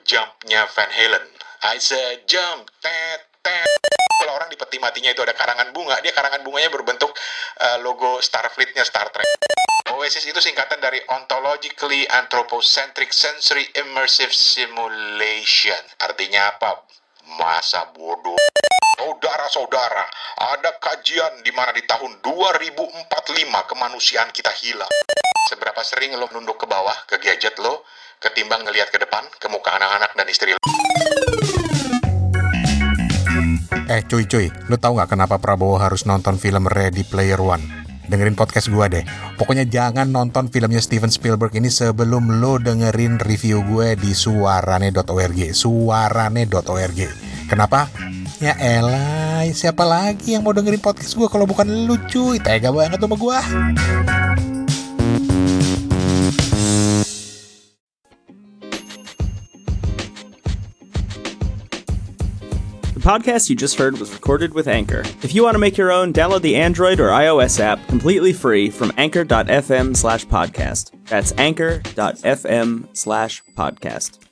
Jump-nya Van Halen. I said jump, tet, tet. Kalau orang di peti matinya itu ada karangan bunga, dia karangan bunganya berbentuk logo Starfleet-nya Star Trek. Oasis itu singkatan dari Ontologically Anthropocentric Sensory Immersive Simulation. Artinya apa? Masa bodoh. Saudara-saudara, ada kajian di mana di tahun 2045 kemanusiaan kita hilang. Seberapa sering lo nunduk ke bawah, ke gadget lo, ketimbang ngelihat ke depan, ke muka anak-anak dan istri lo? Cuy, lo tau gak kenapa Prabowo harus nonton film Ready Player One? Dengerin podcast gue deh. Pokoknya jangan nonton filmnya Steven Spielberg ini sebelum lo dengerin review gue di suarane.org. Suarane.org. Kenapa? Ya elah, siapa lagi yang mau dengerin podcast gue kalau bukan lu cuy? Tega banget sama gue. The podcast you just heard was recorded with Anchor. If you want to make your own, download the Android or iOS app completely free from anchor.fm/podcast. That's anchor.fm/podcast.